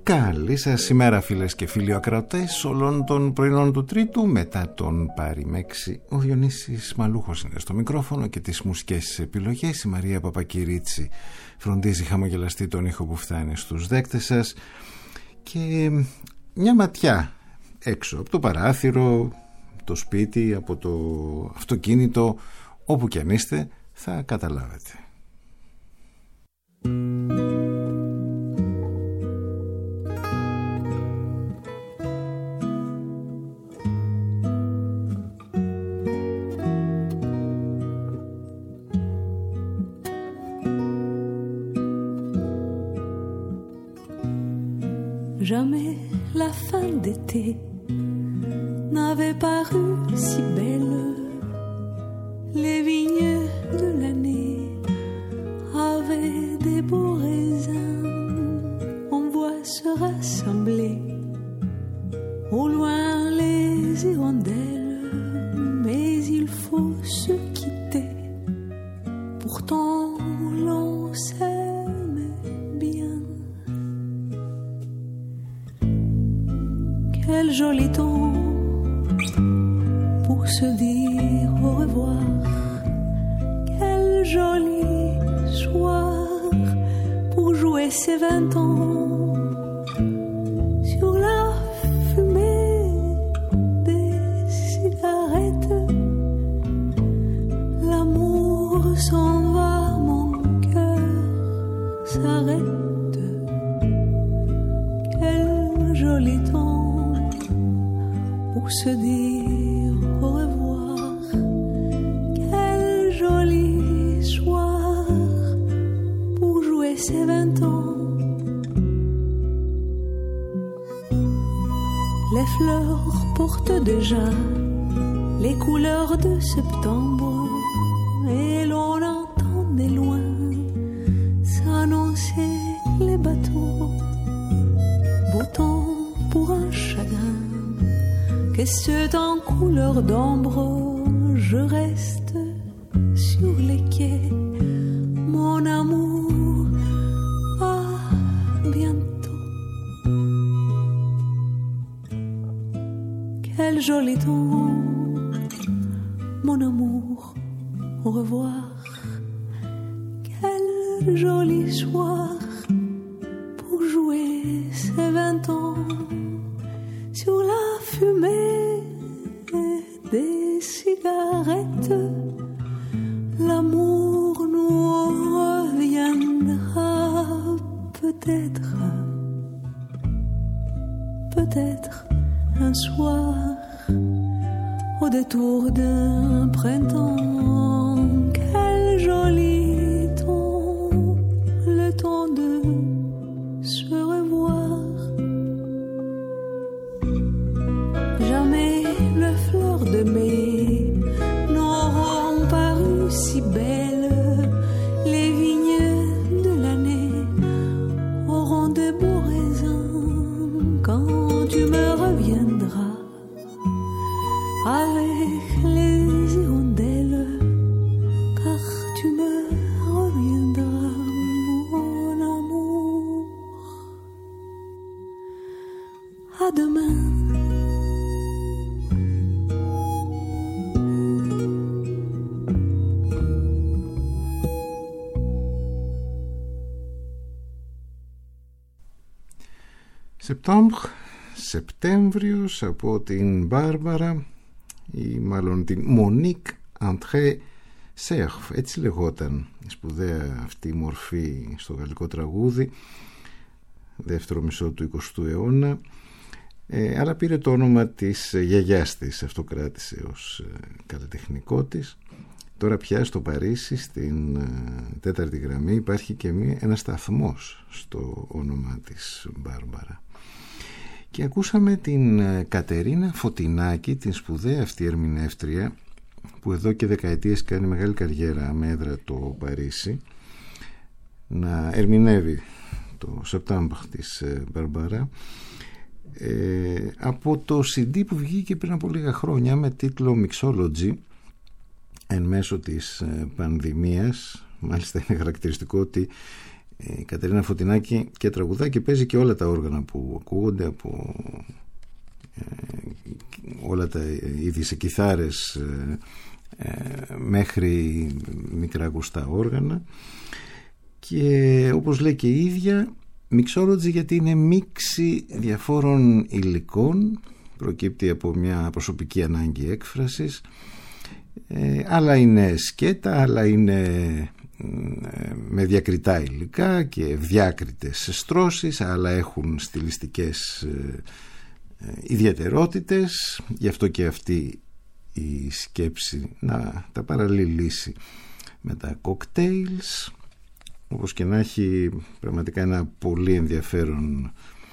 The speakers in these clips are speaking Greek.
Καλή σας ημέρα φίλες και φίλοι ακροατές όλων των πρωινών του Τρίτου. Μετά τον Πάρη Μέξη, ο Διονύσης Μαλούχος είναι στο μικρόφωνο και τις μουσικές επιλογές. Η Μαρία Παπακυρίτσι φροντίζει χαμογελαστή τον ήχο που φτάνει στους δέκτες σας. Και μια ματιά έξω από το παράθυρο, το σπίτι, από το αυτοκίνητο, όπου κι αν είστε, θα καταλάβετε. Jamais la fin d'été n'avait paru si belle. Les vignes de l'année avaient des beaux raisins. On voit se rassembler au loin les hirondelles, mais il faut se quitter. Pourtant l'on s'aime bien. Quel joli temps pour se dire au revoir. Quel joli soir pour jouer ses 20 ans. Sur la fumée des cigarettes, l'amour s'en va, mon cœur s'arrête. Quel joli temps pour se dire au revoir. Quel joli soir pour jouer ses 20 ans. Les fleurs portent déjà les couleurs de septembre et l'on entend des loin s'annoncer les bateaux. Beau temps pour un chagrin, que c'est en couleur d'ombre, je reste sur les quais. Mon amour, à bientôt. Quel joli temps, mon amour, au revoir. Quel joli soir pour jouer ces 20 ans. Sur la fumée des cigarettes, l'amour nous reviendra peut-être, peut-être un soir au détour d'un printemps. Quel joli temps, le temps de se revoir. Jamais les fleurs de mai n'auront paru si belles. Les vignes de l'année auront de beaux raisins quand tu me reviendras avec les hirondelles, car tu me reviendras, mon amour. À demain. Σεπτέμβριος από την Μπάρμπαρα ή μάλλον την Μονίκ Αντρέ Σέρφ, έτσι λεγόταν η σπουδαία αυτή μορφή στο γαλλικό τραγούδι, δεύτερο μισό του 20ου αιώνα, αλλά πήρε το όνομα της γιαγιάς της, αυτό κράτησε ως καλλιτεχνικό της. Τώρα πια στο Παρίσι, στην τέταρτη γραμμή, υπάρχει και ένας σταθμός στο όνομα της Μπάρμπαρα. Και ακούσαμε την Κατερίνα Φωτεινάκη, την σπουδαία αυτή ερμηνεύτρια, που εδώ και δεκαετίες κάνει μεγάλη καριέρα με έδρα το Παρίσι, να ερμηνεύει το Σεπτέμβριο της Μπάρμπαρα από το CD που βγήκε πριν από λίγα χρόνια με τίτλο Mixology, εν μέσω της πανδημίας. Μάλιστα είναι χαρακτηριστικό ότι Η Κατερίνα Φωτεινάκη και τραγουδά και παίζει και όλα τα όργανα που ακούγονται, από όλα τα είδη σε κιθάρες μέχρι μικρά ακουστά όργανα. Και όπως λέει και η ίδια, mixology γιατί είναι μίξη διαφόρων υλικών, προκύπτει από μια προσωπική ανάγκη έκφρασης, άλλα είναι σκέτα, άλλα είναι με διακριτά υλικά και ευδιάκριτες στρώσεις, άλλα έχουν στιλιστικές ιδιαιτερότητες, γι' αυτό και αυτή η σκέψη να τα παραλληλήσει με τα cocktails. Όπως και να έχει, πραγματικά ένα πολύ ενδιαφέρον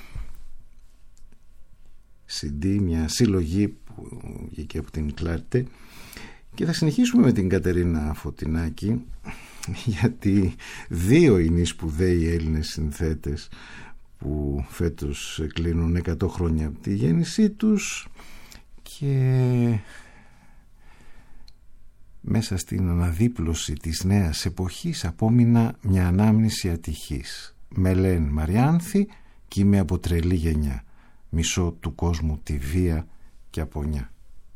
CD, μια συλλογή που βγήκε από την Κλάρτε. Και θα συνεχίσουμε με την Κατερίνα Φωτεινάκη, γιατί δύο είναι οι σπουδαίοι Έλληνες συνθέτες που φέτος κλείνουν 100 χρόνια από τη γέννησή τους, και μέσα στην αναδίπλωση της νέας εποχής απόμεινα μια ανάμνηση ατυχής. Με λένε Μαριάνθη κι είμαι από τρελή γενιά, μισώ του κόσμου τη βία και απονιά.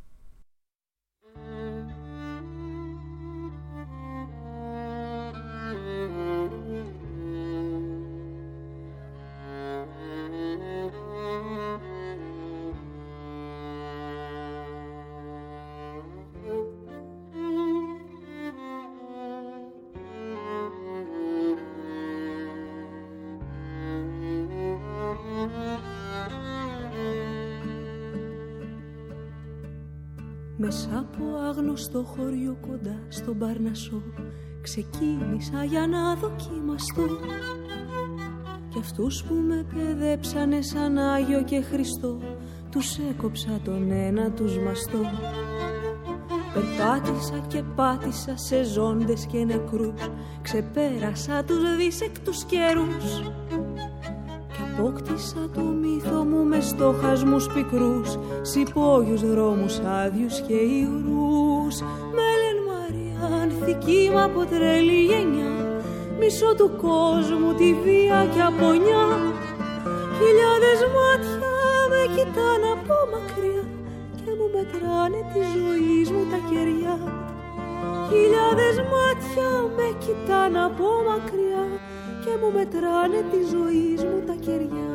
Μέσα από άγνωστο χωριό κοντά στον Παρνασσό ξεκίνησα για να δοκιμαστώ, κι αυτούς που με παιδέψανε σαν Άγιο και Χριστό τους έκοψα τον ένα τους μαστό. Περπάτησα και πάτησα σε ζώντες και νεκρούς, ξεπέρασα τους δίσεκτους καιρούς και απόκτησα το μύθο μου με στόχασμους πικρούς, σ' υπόγειους δρόμους άδειους και υγρούς. Με λένε Μαριάνθη κι είμαι από τρελή γενιά, μισώ του κόσμου τη βία και απονιά. Χιλιάδες μάτια με κοιτάνε από μακριά και μου μετράνε τη ζωή μου τα κεριά. Χιλιάδες μάτια με κοιτάνε από μακριά και μου μετράνε τη ζωή μου τα κεριά.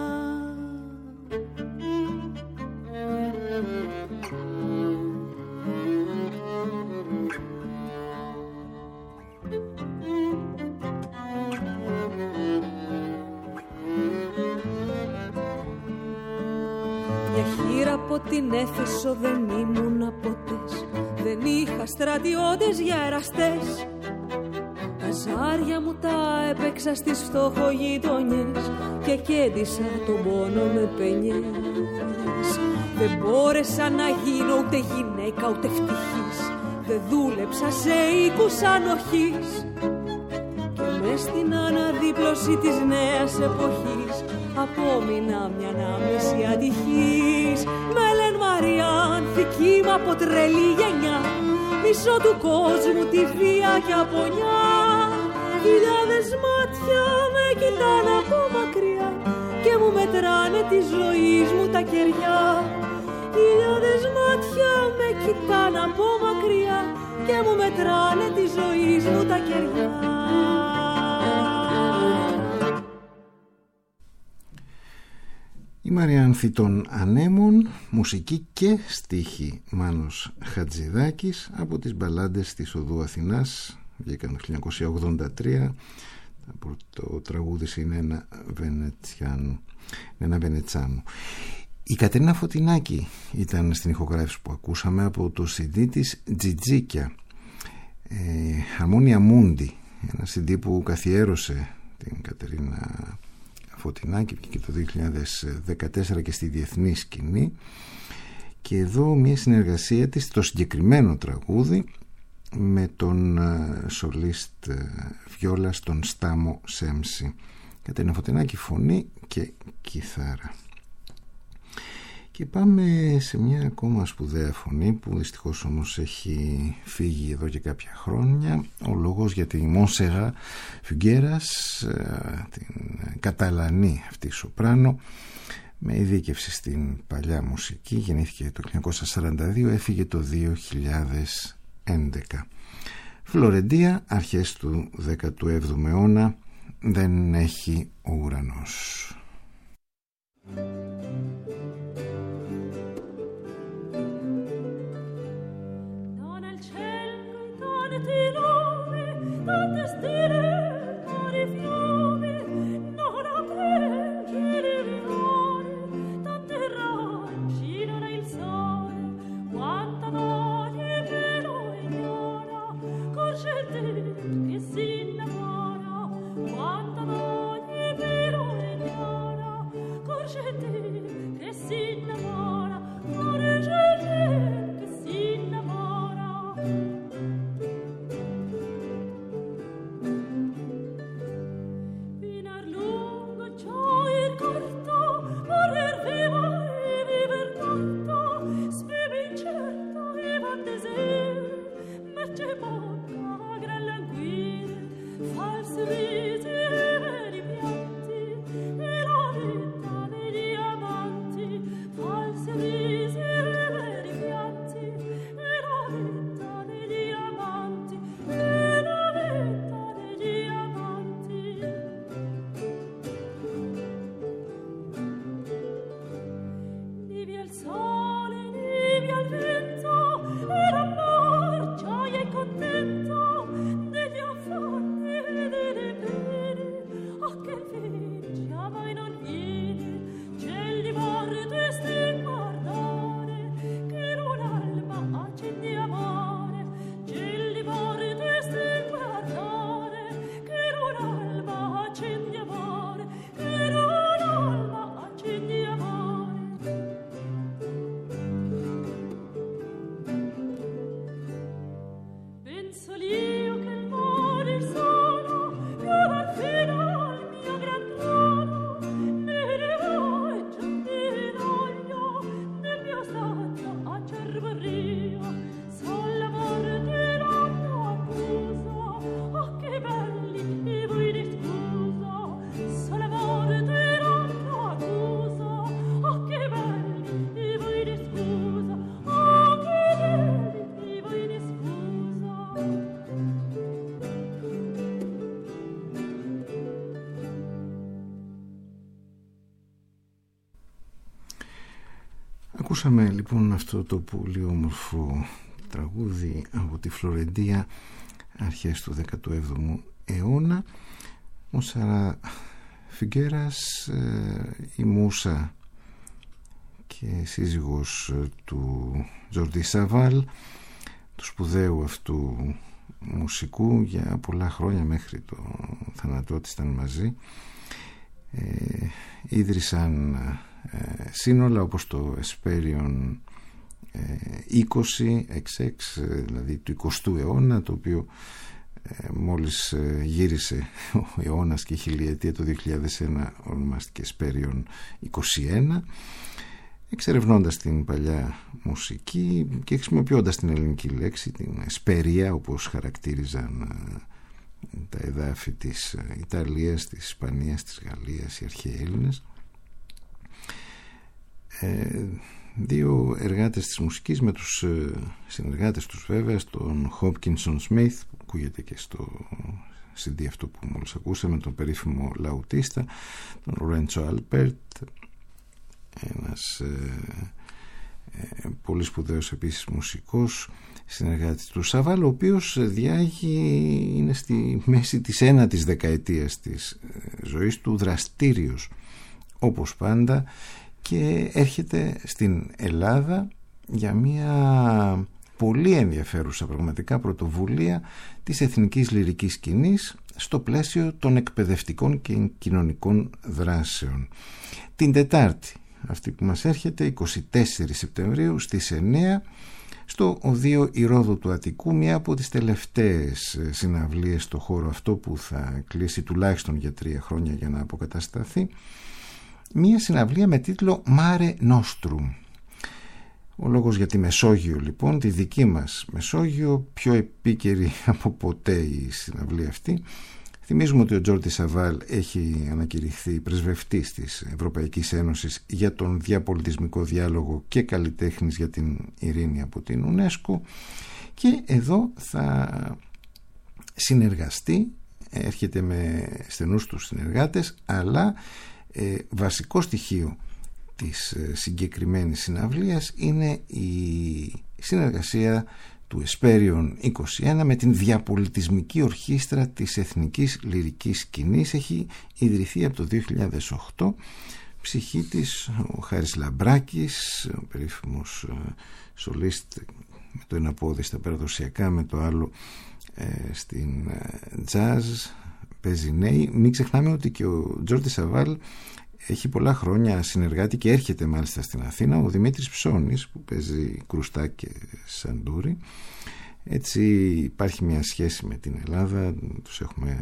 Μια χείρα από την Έφεσο δεν ήμουν ποτές, δεν είχα στρατιώτες για εραστές. Τα ζάρια μου τα έπαιξα στις φτωχογειτονιές και κέντησα τον πόνο με πενιές. Δεν μπόρεσα να γίνω ούτε γυναίκα ούτε ευτυχής, δεν δούλεψα σε οίκους ανοχής, και μες στην αναδίπλωση της νέας εποχής απόμεινα μια ανάμνηση ατυχής. Με λένε Μαριάνθη κι είμαι από τρελή γενιά, μισώ του κόσμου τη βία και απονιά. Χιλιάδες μάτια με κοιτάνε από μακριά και μου μετράνε τη ζωή μου τα κεριά. Χιλιάδες μάτια με κοιτάνε από μακριά και μου μετράνε τη ζωή μου τα κεριά. Η Μαριάνθη των Ανέμων, μουσική και στίχη Μάνος Χατζηδάκης, από τις μπαλάντες της Οδού Αθηνάς, βγήκαν το 1983. Το τραγούδι είναι ένα Βενετσάνο. Η Κατερίνα Φωτεινάκη ήταν στην ηχογράφηση που ακούσαμε από το CD της Τζιτζίκια, Harmonia Mundi, ένα CD που καθιέρωσε την Κατερίνα Φωτεινάκη και το 2014 και στη διεθνή σκηνή. Και εδώ μια συνεργασία της στο συγκεκριμένο τραγούδι με τον σολίστ βιόλας τον Στάμο Σέμψη. Κατερίνα Φωτεινάκη φωνή και κιθάρα. Και πάμε σε μια ακόμα σπουδαία φωνή που δυστυχώς όμως έχει φύγει εδώ και κάποια χρόνια. Ο λόγος για τη Montserrat Figueras, την Καταλανή αυτή σοπράνο, με ειδίκευση στην παλιά μουσική. Γεννήθηκε το 1942, έφυγε το 2011. Φλωρεντία, αρχές του 17ου αιώνα, δεν έχει ο ουρανός. Ακούσαμε λοιπόν αυτό το πολύ όμορφο τραγούδι από τη Φλωρεντία, αρχές του 17ου αιώνα. Montserrat Figueras, η μούσα και σύζυγος του Jordi Savall, του σπουδαίου αυτού μουσικού, για πολλά χρόνια μέχρι το θάνατό της ήταν μαζί. Ίδρυσαν σύνολα όπως το Esperion 20 XX, δηλαδή του 20ου αιώνα, το οποίο μόλις γύρισε ο αιώνας και η χιλιετία το 2001 ονομάστηκε Esperion 21, εξερευνώντας την παλιά μουσική και χρησιμοποιώντας την ελληνική λέξη, την εσπερία, όπως χαρακτήριζαν τα εδάφη της Ιταλίας, της Ισπανίας, της Γαλλίας οι αρχαίοι Έλληνες. Δύο εργάτες της μουσικής με τους συνεργάτες τους βέβαια, τον Hopkinson Smith που ακούγεται και στο CD αυτό που μόλις ακούσαμε, τον περίφημο λαουτίστα, τον Lorenzo Alpert, ένας πολύ σπουδαίος επίσης μουσικός συνεργάτης του Σαβάλ, ο οποίος είναι στη μέση της 9ης δεκαετίας της ζωής του, δραστήριος όπως πάντα, και έρχεται στην Ελλάδα για μια πολύ ενδιαφέρουσα πραγματικά πρωτοβουλία της εθνικής λυρικής σκηνής στο πλαίσιο των εκπαιδευτικών και κοινωνικών δράσεων. Την Τετάρτη αυτή που μας έρχεται, 24 Σεπτεμβρίου στις 9, στο Οδείο Ηρώδου του Αττικού, μια από τις τελευταίες συναυλίες στο χώρο αυτό που θα κλείσει τουλάχιστον για 3 χρόνια για να αποκατασταθεί. μία συναυλία με τίτλο Mare Nostrum. Ο λόγος για τη Μεσόγειο, λοιπόν, τη δική μας Μεσόγειο, πιο επίκαιρη από ποτέ η συναυλία αυτή. Θυμίζουμε ότι ο Τζόρντι Σαβάλ έχει ανακηρυχθεί πρεσβευτής της Ευρωπαϊκής Ένωσης για τον διαπολιτισμικό διάλογο και καλλιτέχνης για την ειρήνη από την UNESCO, και εδώ θα συνεργαστεί, έρχεται με στενούς τους συνεργάτες, αλλά βασικό στοιχείο της συγκεκριμένης συναυλίας είναι η συνεργασία του Εσπέριον 21 με την Διαπολιτισμική Ορχήστρα της Εθνικής Λυρικής Σκηνής. Έχει ιδρυθεί από το 2008. Ψυχή της ο Χάρης Λαμπράκης, ο περίφημος σολίστ, με το ένα πόδι στα παραδοσιακά, με το άλλο στην jazz, παίζει νέοι. Μην ξεχνάμε ότι και ο Τζόρντι Σαβάλ έχει πολλά χρόνια συνεργάτη και έρχεται μάλιστα στην Αθήνα ο Δημήτρης Ψώνης, που παίζει κρουστά και σαντούρι. Έτσι υπάρχει μια σχέση με την Ελλάδα, τους έχουμε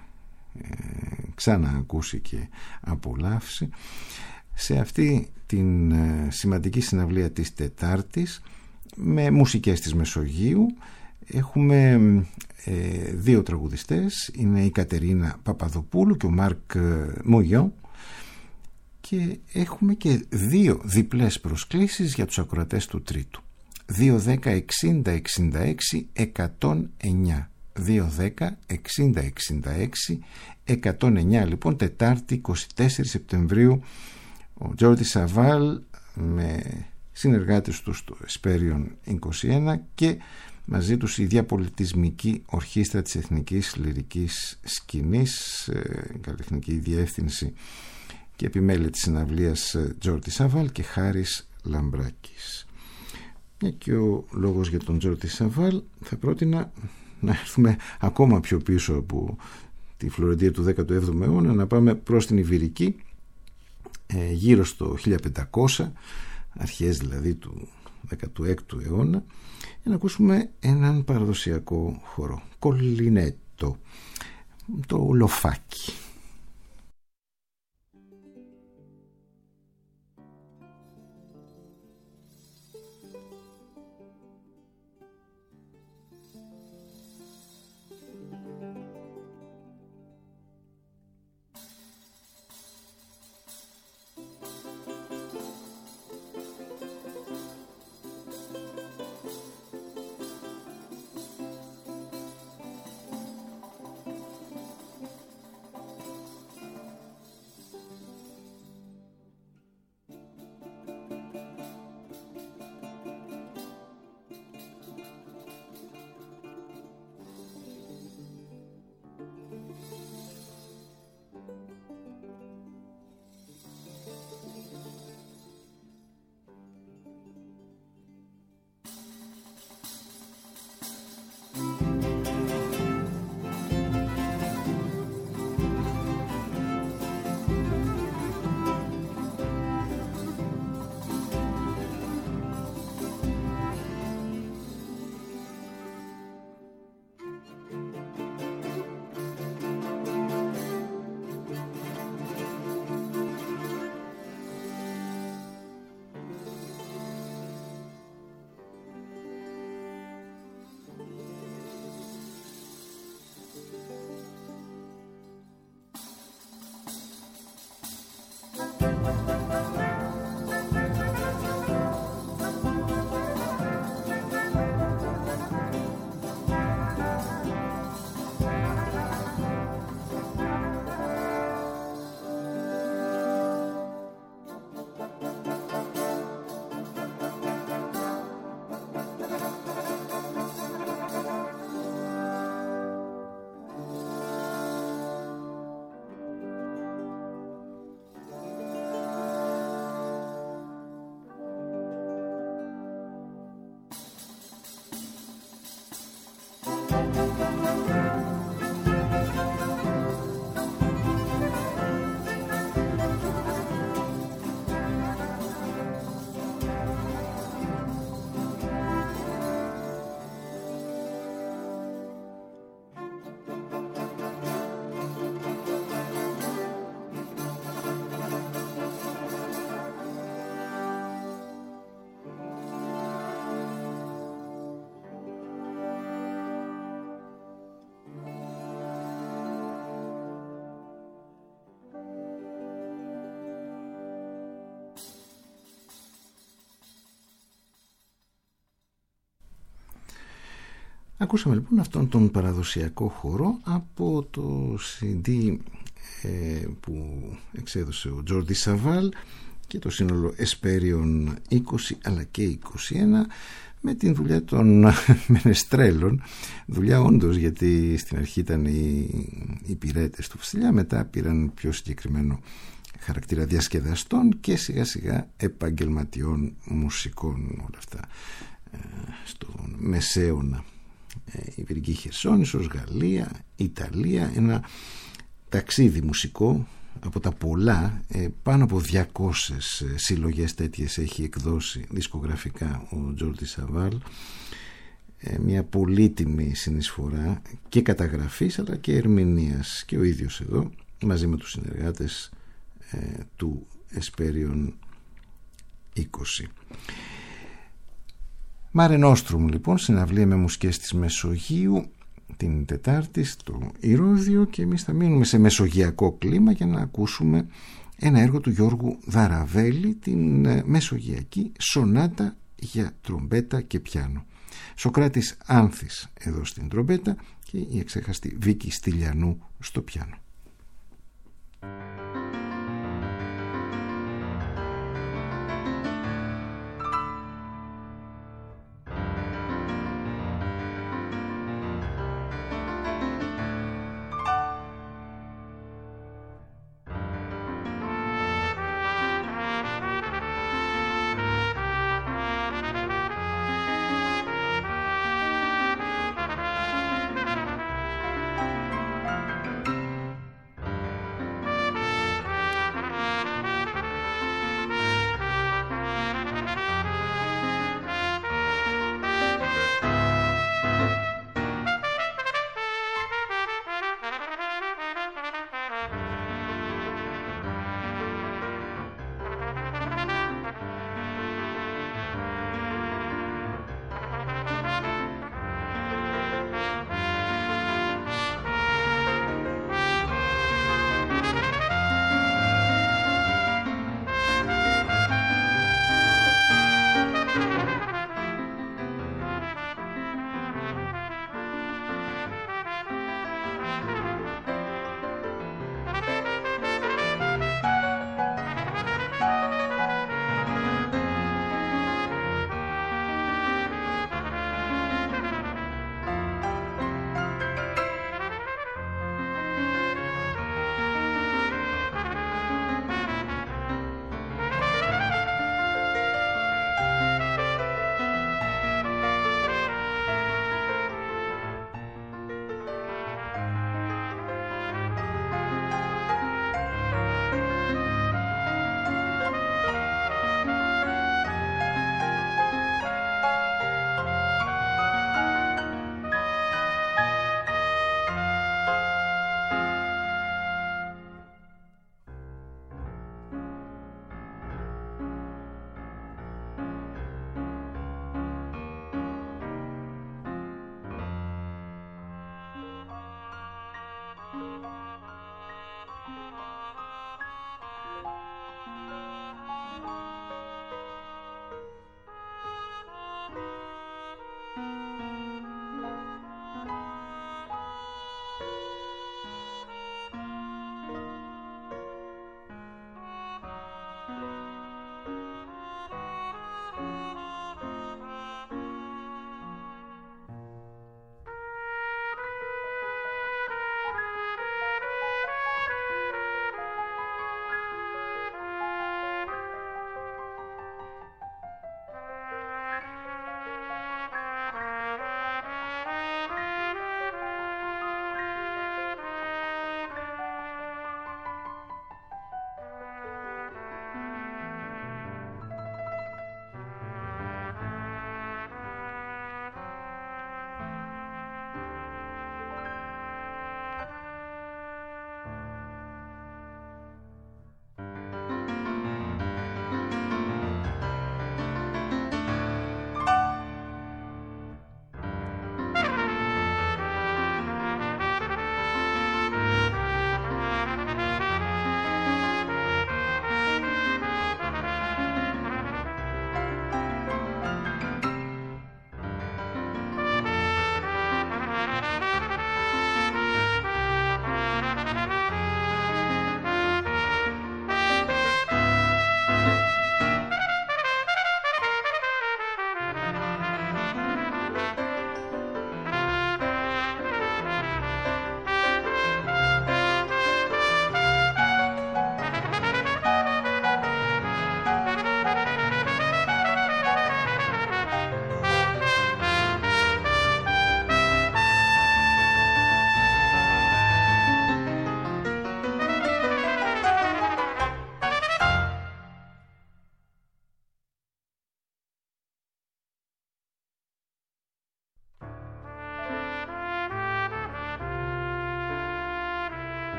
ξαναακούσει και απολαύσει. Σε αυτή την σημαντική συναυλία της Τετάρτης, με μουσικές της Μεσογείου, έχουμε δύο τραγουδιστές, είναι η Κατερίνα Παπαδοπούλου και ο Μάρκ Μογιό, και έχουμε και δύο διπλές προσκλήσεις για τους ακροατές του Τρίτου. 2-10-60-66-109 2-10-60-66-109. Λοιπόν, Τετάρτη 24 Σεπτεμβρίου, ο Τζόρντι Σαβάλ με συνεργάτες του στο Εσπέριον 21 και μαζί τους η Διαπολιτισμική Ορχήστρα της Εθνικής Λυρικής Σκηνής, καλλιτεχνική διεύθυνση και επιμέλεια της συναυλίας Τζόρντι Σαβάλ και Χάρης Λαμπράκης. Και ο λόγος για τον Τζόρντι Σαβάλ, θα πρότεινα να έρθουμε ακόμα πιο πίσω από τη Φλωρεντία του 17ου αιώνα, να πάμε προς την Ιβηρική, γύρω στο 1500, αρχές δηλαδή του 16ου αιώνα, για να ακούσουμε έναν παραδοσιακό χορό, κολινέτο, το λοφάκι. Ακούσαμε λοιπόν αυτόν τον παραδοσιακό χορό από το CD που εξέδωσε ο Τζόρντι Σαβάλ και το σύνολο Εσπέριον 20 αλλά και 21, με την δουλειά των μενεστρέλων, δουλειά όντως, γιατί στην αρχή ήταν οι πυρέτες του Βασιλιά, μετά πήραν πιο συγκεκριμένο χαρακτήρα διασκεδαστών και σιγά σιγά επαγγελματιών μουσικών, όλα αυτά στον Μεσαίωνα. Ιβηρική Χερσόνησος, Γαλλία, Ιταλία, ένα ταξίδι μουσικό από τα πολλά, πάνω από 200 συλλογές τέτοιες έχει εκδώσει δισκογραφικά ο Τζόρντι Σαβάλ, μια πολύτιμη συνεισφορά και καταγραφής αλλά και ερμηνείας, και ο ίδιος εδώ μαζί με τους συνεργάτες του Εσπέριον 20. Μάρε Νόστρουμ λοιπόν, συναυλία με μουσικές της Μεσογείου την Τετάρτη στο Ηρώδειο, και εμείς θα μείνουμε σε μεσογειακό κλίμα για να ακούσουμε ένα έργο του Γιώργου Δαραβέλη, την μεσογειακή σονάτα για τρομπέτα και πιάνο. Σοκράτης Άνθης εδώ στην τρομπέτα και η εξέχαστη Βίκη Στυλιανού στο πιάνο.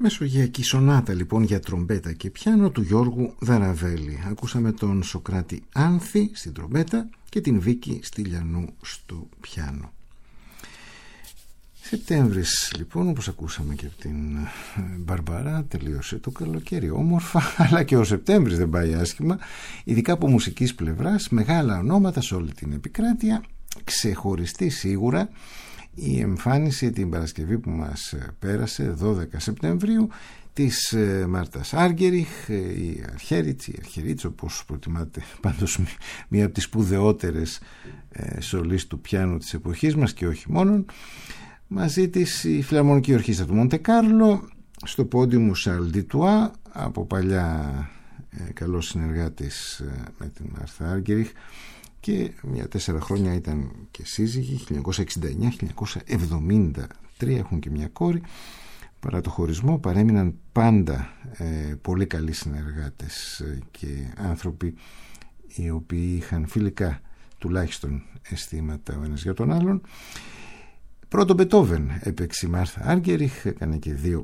Μεσογειακή σονάτα λοιπόν για τρομπέτα και πιάνο του Γιώργου Δαραβέλη. Ακούσαμε τον Σοκράτη Άνθη στην τρομπέτα και την Βίκη Στυλιανού στο πιάνο. Σεπτέμβρης λοιπόν, όπως ακούσαμε και από την Μπαρμπαρά, τελείωσε το καλοκαίρι όμορφα, αλλά και ο Σεπτέμβρης δεν πάει άσχημα, ειδικά από μουσικής πλευράς, μεγάλα ονόματα σε όλη την επικράτεια, ξεχωριστή σίγουρα η εμφάνιση την Παρασκευή που μας πέρασε, 12 Σεπτεμβρίου, της Μάρτας Άργεριχ, η Αρχέριτς όπως προτιμάτε, πάντως μία από τις σπουδαιότερες σολίστ του πιάνου της εποχής μας και όχι μόνον. Μαζί της η Φιλαρμονική Ορχήστρα του Μοντεκάρλο, στο πόντιου Σαρλ Ντιτουά, από παλιά καλός συνεργάτης με την Μάρθα Άργεριχ και μια 4 χρόνια ήταν και σύζυγοι, 1969-1973, έχουν και μια κόρη. Παρά το χωρισμό παρέμειναν πάντα πολύ καλοί συνεργάτες και άνθρωποι οι οποίοι είχαν φιλικά τουλάχιστον αισθήματα ο ένας για τον άλλον. Πρώτο Μπετόβεν έπαιξε η Μάρθα Άργεριχ, έκανε και 2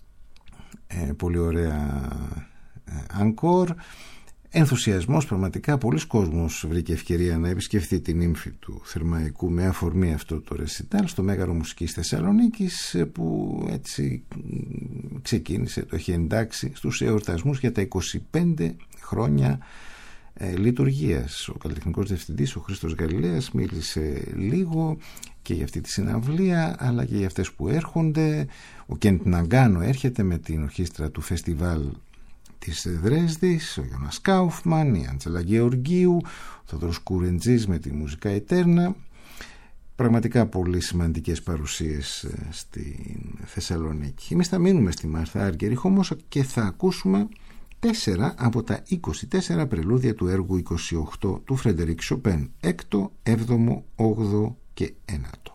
πολύ ωραία ανκόρ. Ενθουσιασμός πραγματικά, πολλοί κόσμος βρήκε ευκαιρία να επισκεφθεί την ύμφη του Θερμαϊκού με αφορμή αυτό το ρεσιτάλ στο Μέγαρο Μουσικής Θεσσαλονίκης, που έτσι ξεκίνησε, το έχει εντάξει στους εορτασμούς για τα 25 χρόνια λειτουργίας. Ο καλλιτεχνικός διευθυντής, ο Χρήστος Γαλιλαίας, μίλησε λίγο και για αυτή τη συναυλία αλλά και για αυτές που έρχονται. Ο Κέντ Ναγκάνο έρχεται με την ορχήστρα του φεστιβάλ της Δρέσδης, ο Γιώνας Κάουφμαν, η Άντζελα Γεωργίου, ο Θοδωρός Κουρεντζής με τη Μουσικά Ετέρνα. Πραγματικά πολύ σημαντικές παρουσίες στην Θεσσαλονίκη. Εμείς θα μείνουμε στη Μάρθα Άργεριχ όμως και θα ακούσουμε 4 από τα 24 πρελούδια του έργου 28 του Φρεντερίκ Σοπέν, 6ο, 7ο, 8ο και 9ο.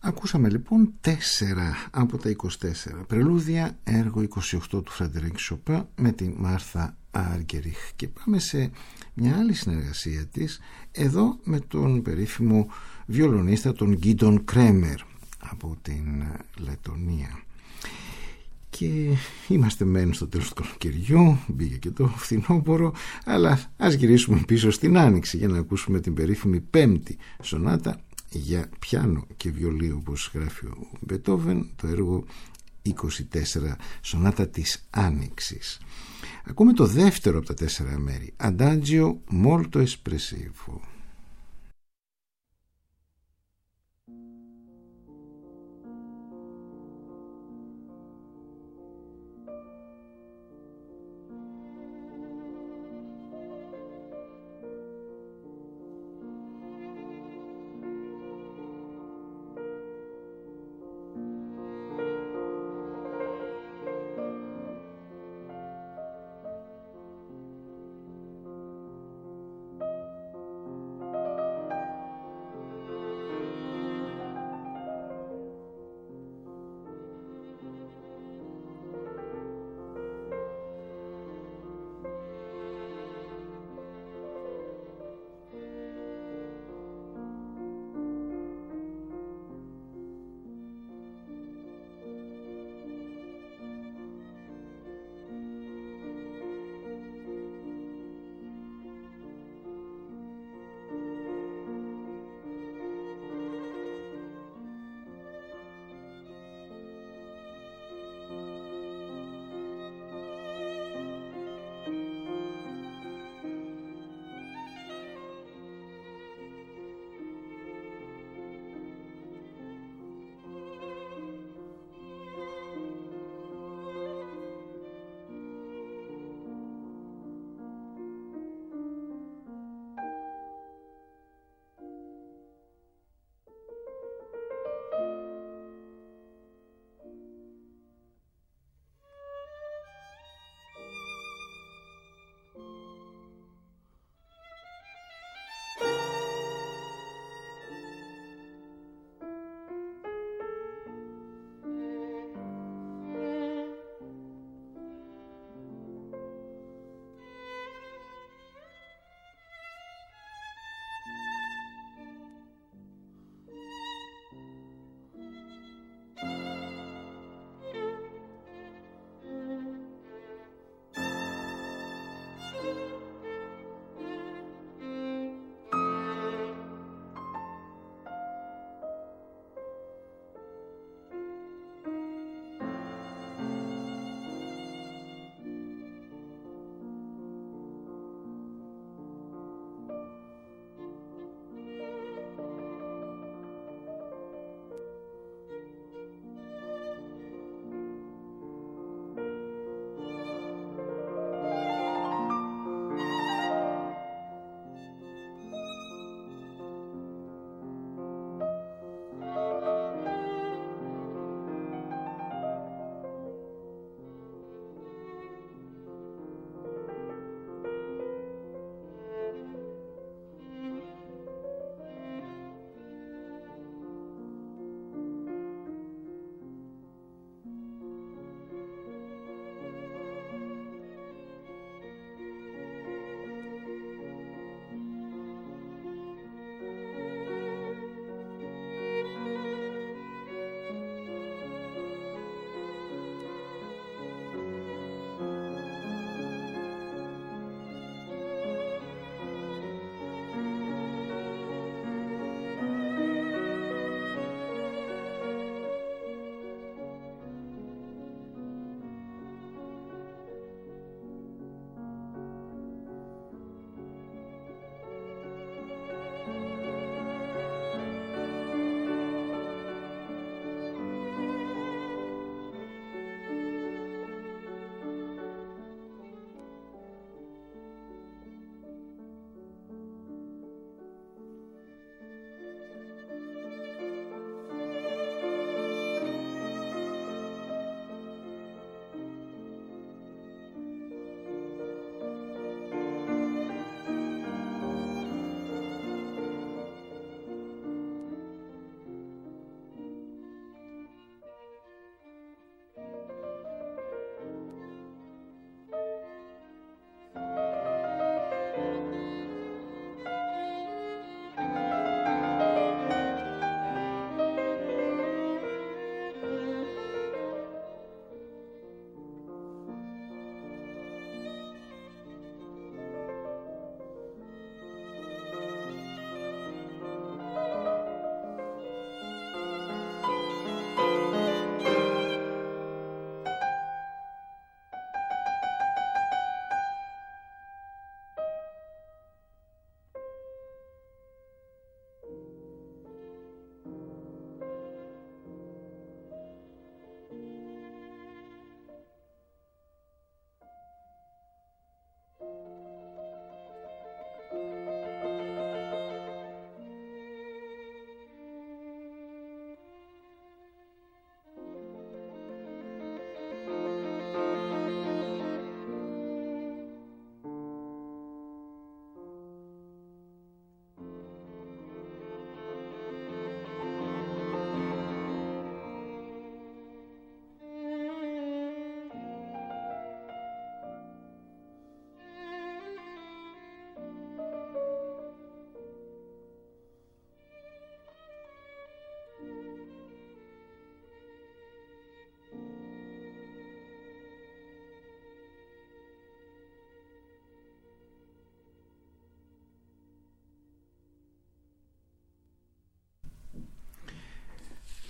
Ακούσαμε λοιπόν 4 από τα 24 πρελούδια, έργο 28 του Φραντερίκ Σοπάν με τη Μάρθα Άργεριχ, και πάμε σε μια άλλη συνεργασία της, εδώ με τον περίφημο βιολονίστα τον Γκίντον Κρέμερ από την Λετωνία. Και είμαστε μεν στο τέλος του καλοκαιριού, μπήκε και το φθινόπωρο, αλλά ας γυρίσουμε πίσω στην Άνοιξη για να ακούσουμε την περίφημη 5η σονάτα για πιάνο και βιολί, όπως γράφει ο Μπετόβεν, το έργο 24, σονάτα της Άνοιξης. Ακούμε το δεύτερο από τα 4 μέρη, Adagio molto espressivo.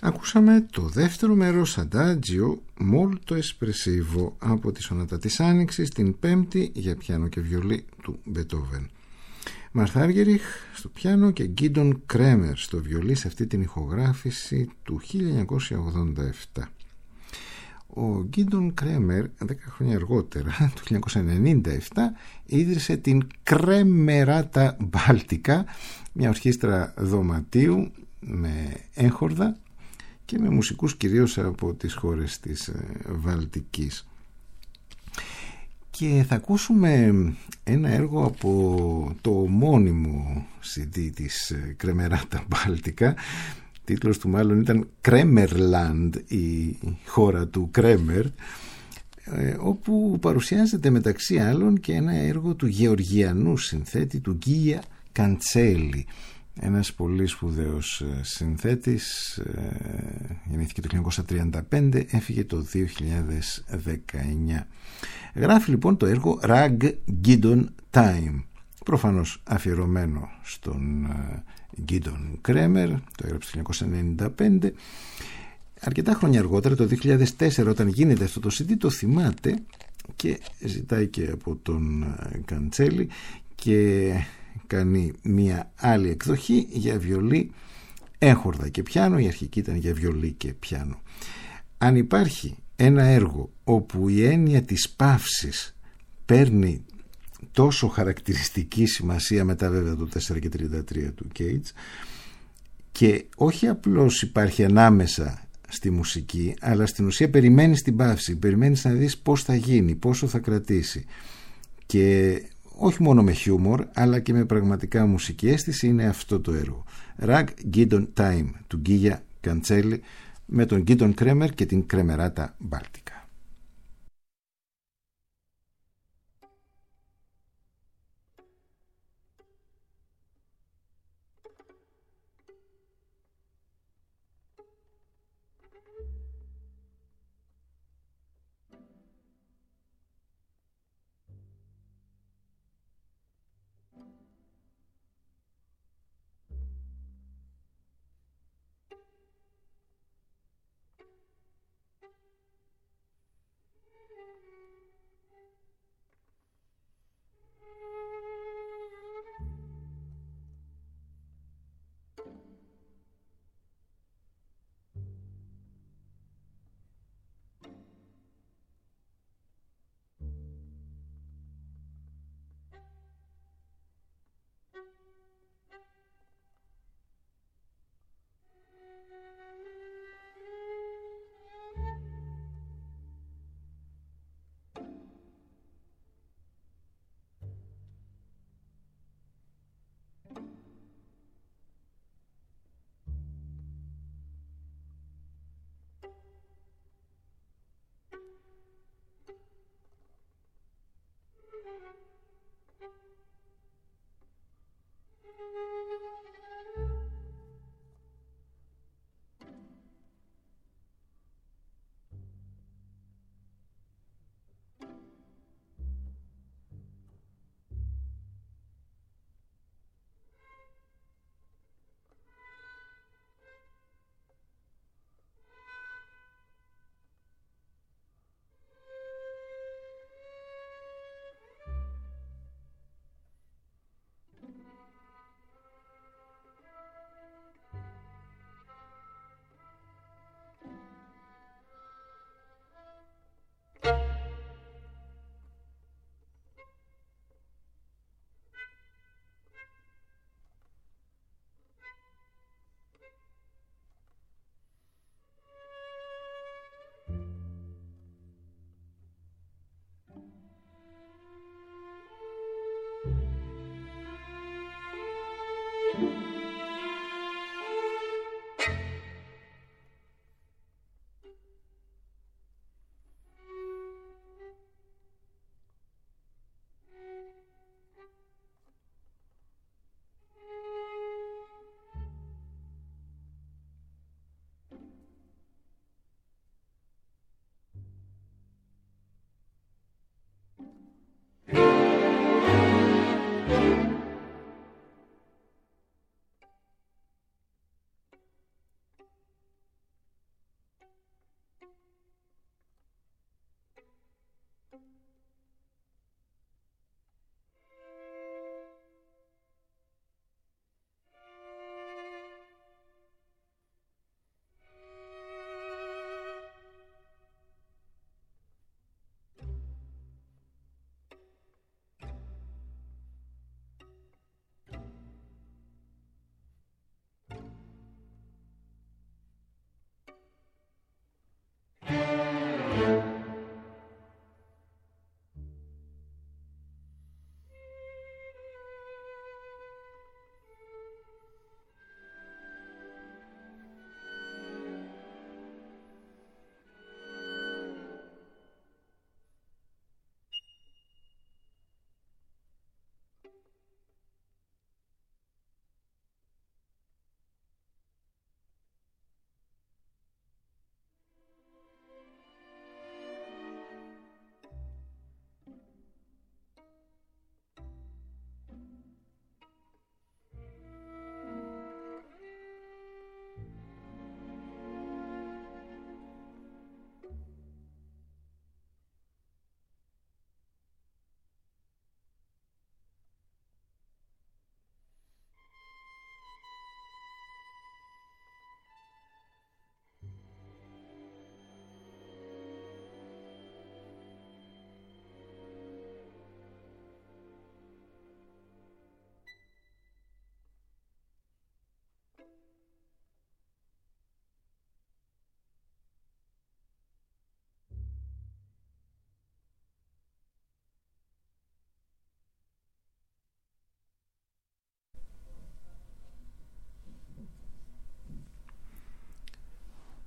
Ακούσαμε το δεύτερο μέρος Adagio molto espressivo από τη σονάτα της Άνοιξης, την πέμπτη για πιάνο και βιολί του Μπετόβεν. Μαρθ Άργεριχ στο πιάνο και Γκίντον Κρέμερ στο βιολί σε αυτή την ηχογράφηση του 1987. Ο Γκίντον Κρέμερ 10 χρόνια αργότερα, το 1997, ίδρυσε την Κρέμεράτα Μπάλτικα, μια ορχήστρα δωματίου με έγχορδα και με μουσικούς κυρίως από τις χώρες της Βαλτικής. Και θα ακούσουμε ένα έργο από το ομώνυμο CD της Κρέμεράτα Μπάλτικα. Τίτλος του μάλλον ήταν Κρέμερλαντ, η χώρα του Κρέμερ, όπου παρουσιάζεται μεταξύ άλλων και ένα έργο του γεωργιανού συνθέτη, του Γκία Καντσέλη, ένας πολύ σπουδαίος συνθέτης. Γεννήθηκε το 1935, έφυγε το 2019. Γράφει λοιπόν το έργο Rag Gideon Time, προφανώς αφιερωμένο στον Γκίντον Κρέμερ. Το έγραψε το 1995. Αρκετά χρόνια αργότερα, το 2004, όταν γίνεται αυτό το CD, το θυμάται και ζητάει και από τον Καντσέλη και κάνει μια άλλη εκδοχή για βιολί, έγχορδα και πιάνο. Η αρχική ήταν για βιολί και πιάνο. Αν υπάρχει ένα έργο όπου η έννοια της παύσης παίρνει τόσο χαρακτηριστική σημασία, μετά βέβαια το 4 και 33 του Cage, και όχι απλώς υπάρχει ανάμεσα στη μουσική, αλλά στην ουσία περιμένεις την παύση, περιμένεις να δεις πώς θα γίνει, πόσο θα κρατήσει, και όχι μόνο με χιούμορ αλλά και με πραγματικά μουσική αίσθηση, είναι αυτό το έργο Rag Gideon Time του Γκία Καντσέλη με τον Γκίντον Κρέμερ και την Κρέμεράτα Μπάλτικα.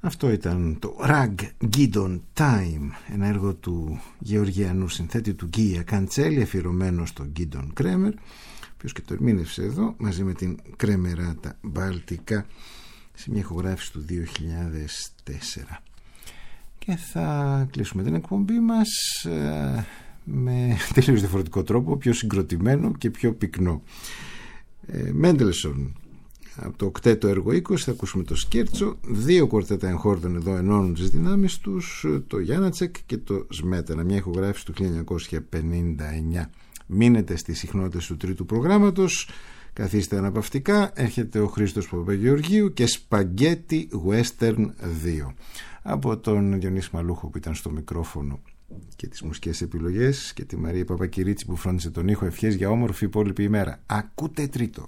Αυτό ήταν το Rag Giddon Time, ένα έργο του γεωργιανού συνθέτη του Γκία Καντσέλη, αφιερωμένο στον Γκίντον Κρέμερ, ο οποίος και το ερμήνευσε εδώ μαζί με την Κρέμεράτα Μπαλτικά σε μια ηχογράφηση του 2004. Και θα κλείσουμε την εκπομπή μας με τελείως διαφορετικό τρόπο, πιο συγκροτημένο και πιο πυκνό. Μέντελσον από το οκτέτο έργο 20 θα ακούσουμε το Σκέρτσο. Δύο κουαρτέτα εγχόρδων εδώ ενώνουν τις δυνάμεις τους, το Γιάνατσεκ και το Σμέτανα, μια ηχογράφηση του 1959. Μείνετε στις συχνότητες του τρίτου προγράμματος, καθίστε αναπαυτικά, έρχεται ο Χρήστος Παπαγεωργίου και Σπαγκέτι Western 2 από τον Διονύση Μαλούχο που ήταν στο μικρόφωνο και τις μουσικές επιλογές και τη Μαρία Παπακυρίτση που φρόντισε τον ήχο. Ευχές για όμορφη υπόλοιπη ημέρα. Ακούτε τρίτο.